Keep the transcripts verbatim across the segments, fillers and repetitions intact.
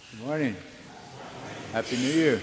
Good morning. Happy New Year.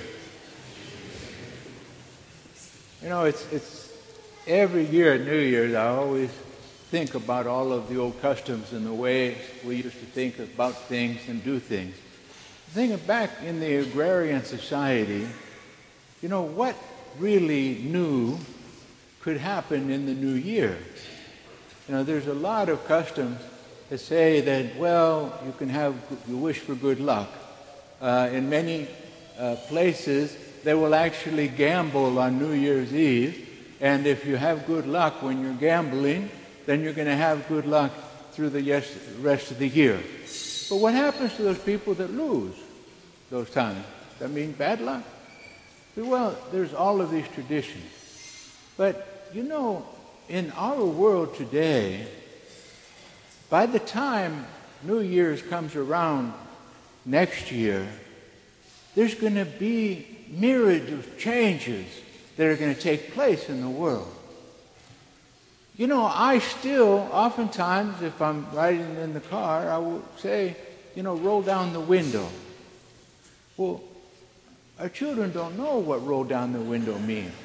You know, it's it's every year at New Year's, I always think about all of the old customs and the ways we used to think about things and do things. Thinking back in the agrarian society, you know, what really new could happen in the new year? You know, there's a lot of customs that say that, well, you can have, you wish for good luck. Uh, in many uh, places, they will actually gamble on New Year's Eve, and if you have good luck when you're gambling, then you're going to have good luck through the yes, rest of the year. But what happens to those people that lose those times? Does that mean bad luck? Well, there's all of these traditions. But, you know, in our world today, by the time New Year's comes around next year, there's going to be myriad of changes that are going to take place in the world. You know, I still, oftentimes, if I'm riding in the car, I will say, you know, roll down the window. Well, our children don't know what roll down the window means.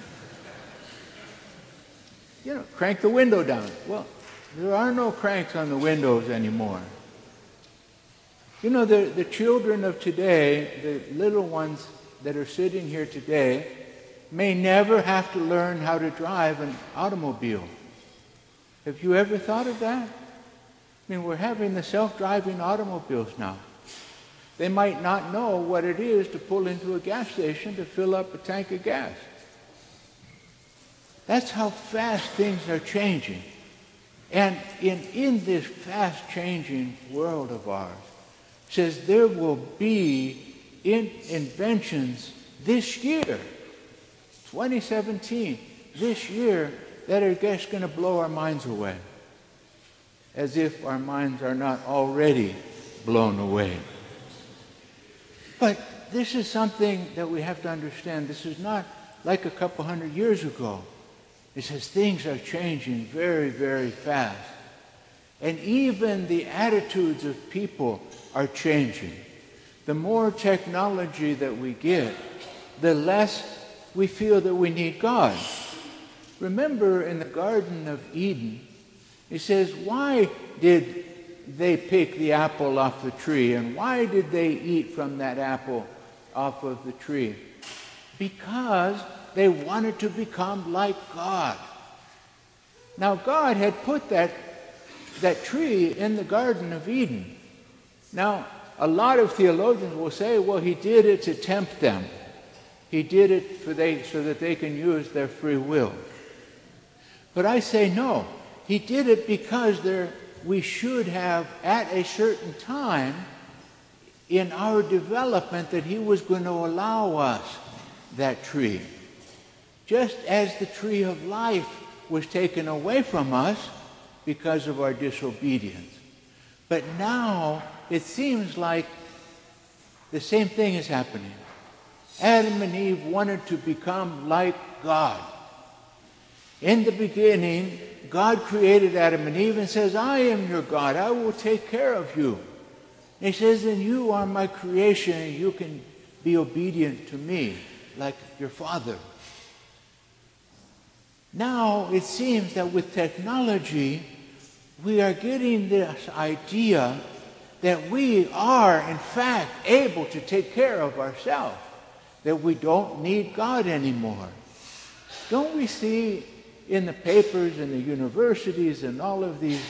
You know, crank the window down. Well, there are no cranks on the windows anymore. You know, the, the children of today, the little ones that are sitting here today, may never have to learn how to drive an automobile. Have you ever thought of that? I mean, we're having the self-driving automobiles now. They might not know what it is to pull into a gas station to fill up a tank of gas. That's how fast things are changing. And in, in this fast-changing world of ours, it says there will be in inventions this year, twenty seventeen, this year, that are just going to blow our minds away. As if our minds are not already blown away. But this is something that we have to understand. This is not like a couple hundred years ago. It says things are changing very, very fast. And even the attitudes of people are changing. The more technology that we get, the less we feel that we need God. Remember in the Garden of Eden, it says, why did they pick the apple off the tree? And why did they eat from that apple off of the tree? Because they wanted to become like God. Now, God had put that, that tree in the Garden of Eden. Now, a lot of theologians will say, well, he did it to tempt them. He did it for they, so that they can use their free will. But I say no. He did it because there, we should have, at a certain time in our development, that he was going to allow us that tree. Just as the tree of life was taken away from us because of our disobedience. But now it seems like the same thing is happening. Adam and Eve wanted to become like God. In the beginning, God created Adam and Eve and says, I am your God. I will take care of you. And he says, and you are my creation, and you can be obedient to me like your father. Now it seems that with technology, we are getting this idea that we are, in fact, able to take care of ourselves, that we don't need God anymore. Don't we see in the papers and the universities and all of these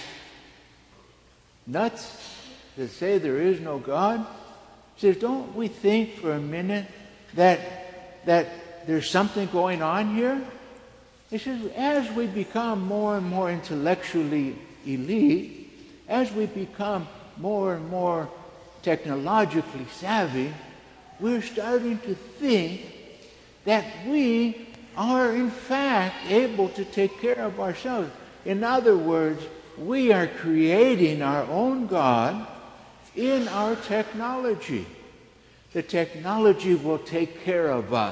nuts that say there is no God? It says, don't we think for a minute that, that there's something going on here? It says, as we become more and more intellectually elite, as we become more and more technologically savvy, we're starting to think that we are in fact able to take care of ourselves. In other words, we are creating our own God in our technology. The technology will take care of us.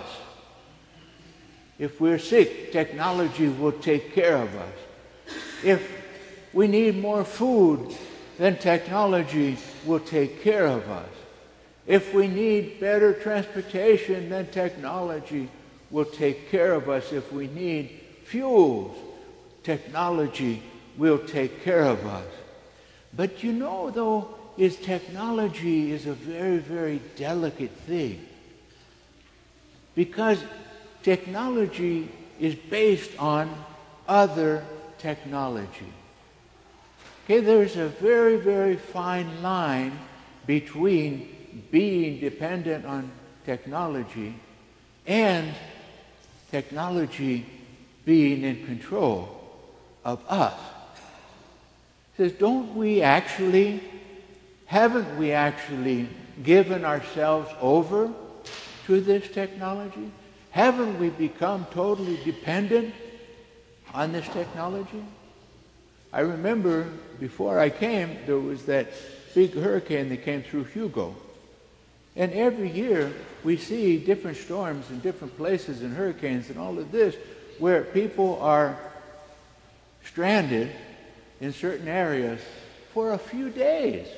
If we're sick, technology will take care of us. If we need more food, then technology will take care of us. If we need better transportation, then technology will take care of us. If we need fuels, technology will take care of us. But you know, though, is technology is a very, very delicate thing. Because technology is based on other technology. Okay, there's a very, very fine line between being dependent on technology and technology being in control of us. It says, don't we actually, haven't we actually given ourselves over to this technology? Haven't we become totally dependent on this technology? I remember before I came, there was that big hurricane that came through Hugo. And every year we see different storms in different places and hurricanes and all of this where people are stranded in certain areas for a few days.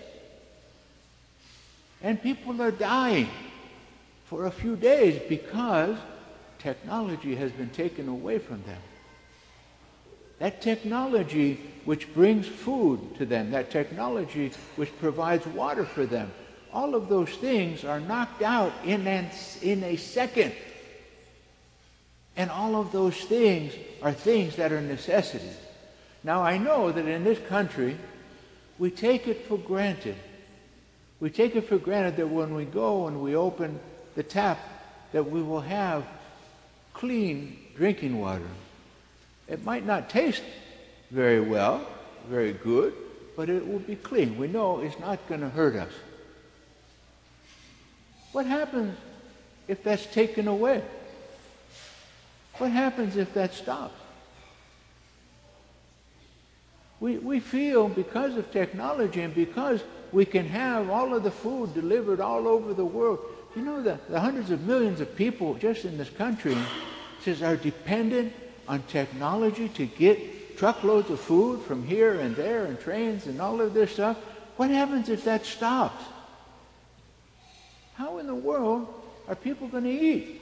And people are dying for a few days because technology has been taken away from them. That technology which brings food to them, that technology which provides water for them, all of those things are knocked out in an, in a second. And all of those things are things that are necessities. Now, I know that in this country, we take it for granted. We take it for granted that when we go and we open the tap, that we will have clean drinking water. It might not taste very well, very good, but it will be clean. We know it's not going to hurt us. What happens if that's taken away? What happens if that stops? We, we feel because of technology and because we can have all of the food delivered all over the world. You know, the, the hundreds of millions of people just in this country says are dependent on technology to get truckloads of food from here and there and trains and all of this stuff. What happens if that stops? How in the world are people going to eat?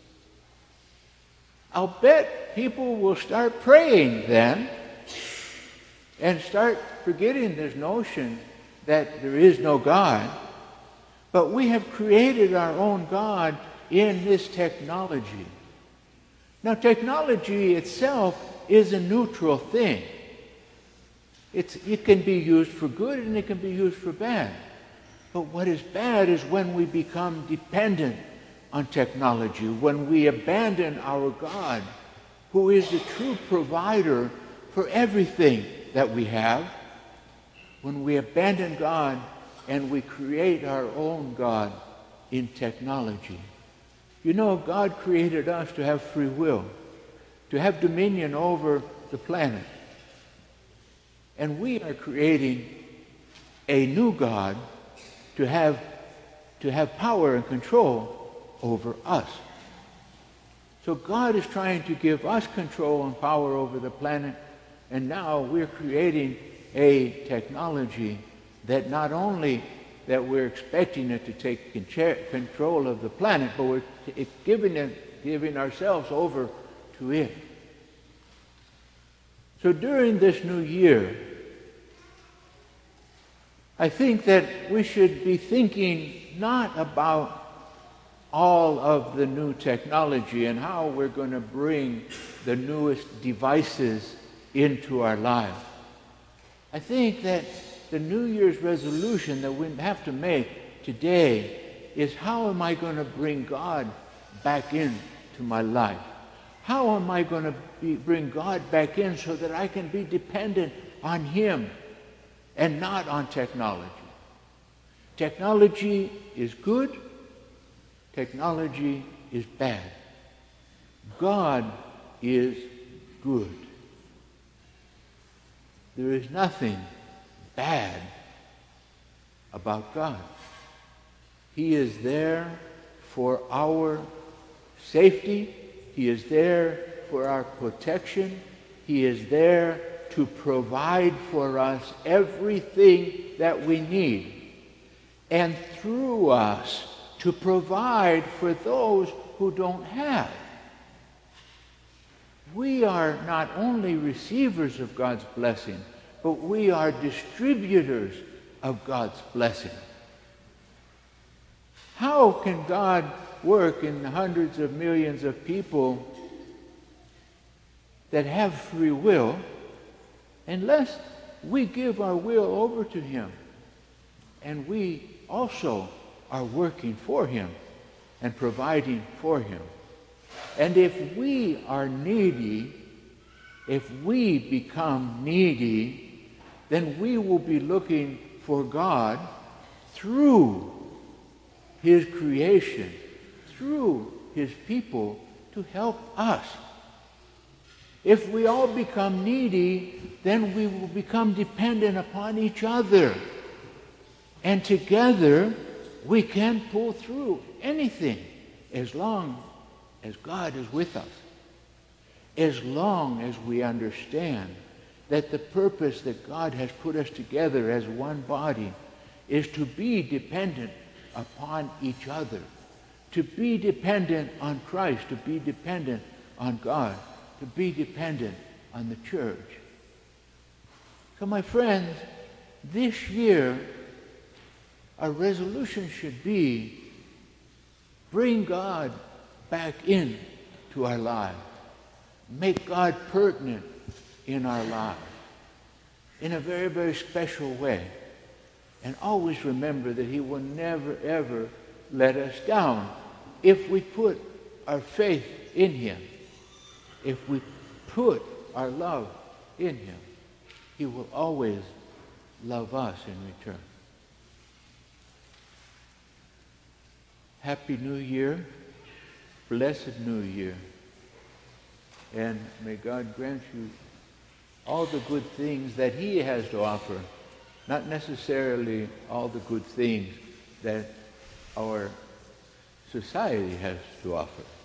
I'll bet people will start praying then and start forgetting this notion that there is no God. But we have created our own God in this technology. Now, technology itself is a neutral thing. It's, it can be used for good and it can be used for bad. But what is bad is when we become dependent on technology, when we abandon our God, who is the true provider for everything that we have, when we abandon God and we create our own God in technology. You know, God created us to have free will, to have dominion over the planet. And we are creating a new God to have, to have power and control over us. So God is trying to give us control and power over the planet, and now we're creating a technology that not only that we're expecting it to take control of the planet, but we're giving, it, giving ourselves over to it. So during this new year, I think that we should be thinking not about all of the new technology and how we're going to bring the newest devices into our lives. I think that the New Year's resolution that we have to make today is, how am I going to bring God back into my life? How am I going to be, bring God back in so that I can be dependent on Him and not on technology? Technology is good. Technology is bad. God is good. There is nothing bad about God. He is there for our safety. He is there for our protection. He is there to provide for us everything that we need. and through us to provide for those who don't have. We are not only receivers of God's blessing, but we are distributors of God's blessing. How can God work in the hundreds of millions of people that have free will unless we give our will over to Him and we also are working for Him and providing for Him? And if we are needy, if we become needy, then we will be looking for God through His creation, through His people, to help us. If we all become needy, then we will become dependent upon each other. And together, we can pull through anything as long as God is with us. As long as we understand that the purpose that God has put us together as one body is to be dependent upon each other, to be dependent on Christ, to be dependent on God, to be dependent on the church. So my friends, this year, our resolution should be bring God back in to our lives. Make God pertinent in our lives in a very, very special way. And always remember that He will never, ever let us down if we put our faith in Him. If we put our love in Him, He will always love us in return. Happy New Year. Blessed New Year. And may God grant you all the good things that He has to offer, not necessarily all the good things that our society has to offer.